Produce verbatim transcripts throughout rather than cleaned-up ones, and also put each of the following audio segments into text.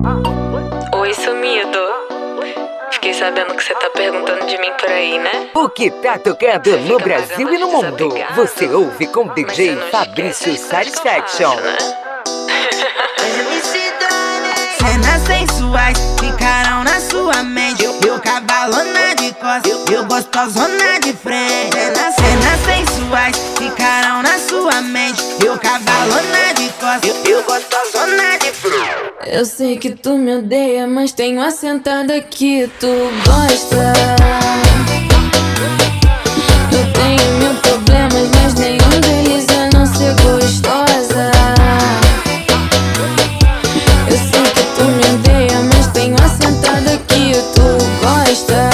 Oi, sumido. Fiquei sabendo que você tá perguntando de mim por aí, né? O que tá tocando no Brasil e no mundo? Você ouve com D J Fabrício Satisfaction. Cenas sensuais ficarão na sua mente. Eu cavalona de costas, eu gostosona de frente. Cenas sensuais ficarão na sua mente. Eu cavalona de costas, eu gostosona de frente. Eu sei que tu me odeia, mas tenho assentada que tu gosta. Eu tenho mil problemas, mas nenhum deles é não ser gostosa. Eu sei que tu me odeia, mas tenho assentada que tu gosta.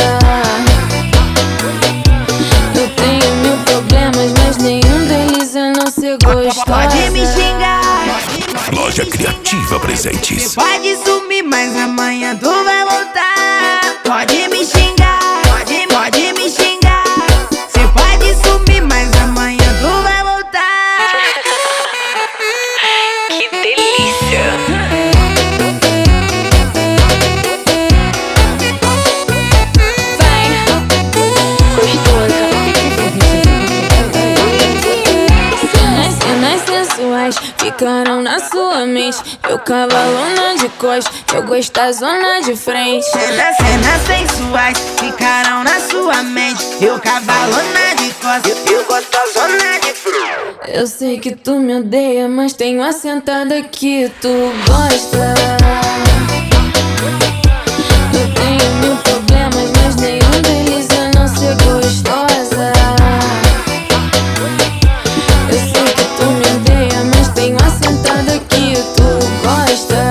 Eu tenho mil problemas, mas nenhum deles é não ser gostosa. Pode me xingar, Loja Criativa Presentes. pode sumir, mas amanhã tu vai voltar. Pode me xingar, pode, pode me xingar. Cê pode sumir, mas amanhã tu vai voltar. Que delícia! Cenas sensuais ficaram na sua mente. Eu cavalona de costas, eu gostosona de frente. Cenas, cenas sensuais ficarão na sua mente. Eu cavalona de costas, eu gostosona de frente. Eu sei que tu me odeia, mas tenho assentada que tu gosta. Eu tenho mil problemas, mas nenhum deles é não ser gostosa. Eu sei que tu me odeia, mas tenho assentada que tu gosta.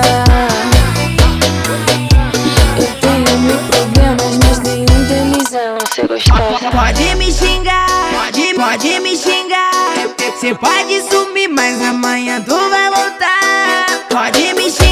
Eu tenho mil problemas, mas nenhum deles é não ser gostosa. Pode me xingar, pode, pode me xingar. Cê pode sumir, mas amanhã tu vai voltar. Pode me xingar.